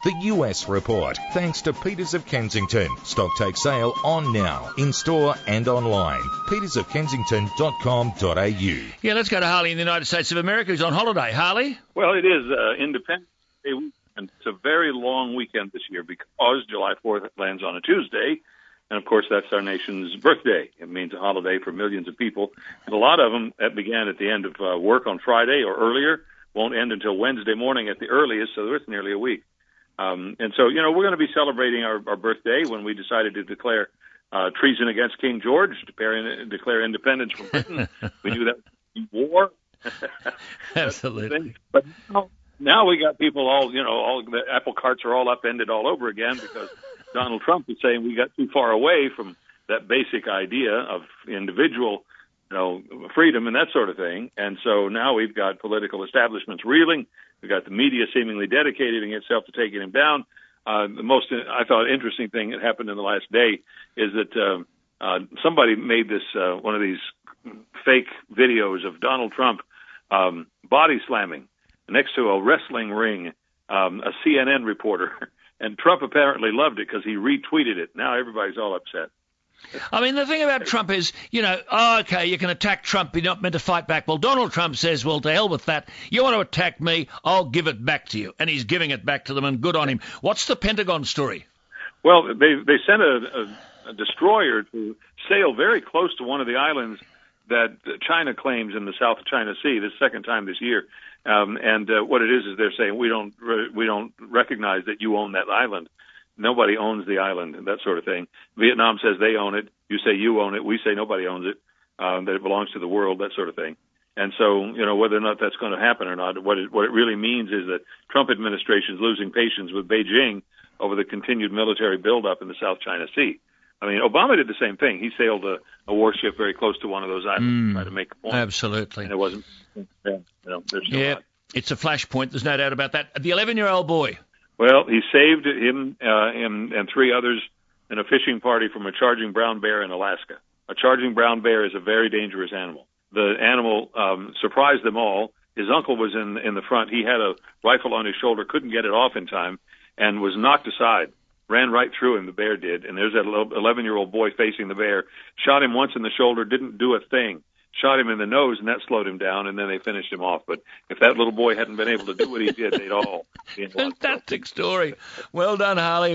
The US Report, thanks to Peters of Kensington. Stocktake sale on now, in store and online. petersofkensington.com.au. Yeah, let's go to Harley in the United States of America, who's on holiday. Harley? Well, it is Independence Day weekend. It's a very long weekend this year because July 4th lands on a Tuesday. And, of course, that's our nation's birthday. It means a holiday for millions of people. And a lot of them, that began at the end of work on Friday or earlier, won't end until Wednesday morning at the earliest, so it's nearly a week. And so, you know, we're going to be celebrating our birthday when we decided to declare treason against King George, declare independence from Britain. We knew that was war. Absolutely. But now we got people all the apple carts are all upended all over again because Donald Trump is saying we got too far away from that basic idea of individual, freedom and that sort of thing. And so now we've got political establishments reeling. We've got the media seemingly dedicating itself to taking him down. The most, I thought, interesting thing that happened in the last day is that somebody made this one of these fake videos of Donald Trump body slamming next to a wrestling ring, a CNN reporter. And Trump apparently loved it because he retweeted it. Now everybody's all upset. I mean, the thing about Trump is, okay, you can attack Trump, you're not meant to fight back. Well, Donald Trump says, well, to hell with that. You want to attack me, I'll give it back to you. And he's giving it back to them, and good on him. What's the Pentagon story? Well, they sent a destroyer to sail very close to one of the islands that China claims in the South China Sea, the second time this year. And what it is they're saying, we don't recognize that you own that island. Nobody owns the island, and that sort of thing. Vietnam says they own it. You say you own it. We say nobody owns it, that it belongs to the world, that sort of thing. And so, whether or not that's going to happen or not, what it really means is that Trump administration is losing patience with Beijing over the continued military buildup in the South China Sea. I mean, Obama did the same thing. He sailed a warship very close to one of those islands to try to make a point. Absolutely. And it wasn't. It's a flashpoint. There's no doubt about that. The 11-year-old boy. Well, he saved him and three others in a fishing party from a charging brown bear in Alaska. A charging brown bear is a very dangerous animal. The animal surprised them all. His uncle was in the front. He had a rifle on his shoulder, couldn't get it off in time, and was knocked aside. Ran right through him, the bear did. And there's that 11-year-old boy facing the bear. Shot him once in the shoulder, didn't do a thing. Shot him in the nose, and that slowed him down, and then they finished him off. But if that little boy hadn't been able to do what he did, they'd all be in a lot of trouble. Fantastic story. Well done, Harley.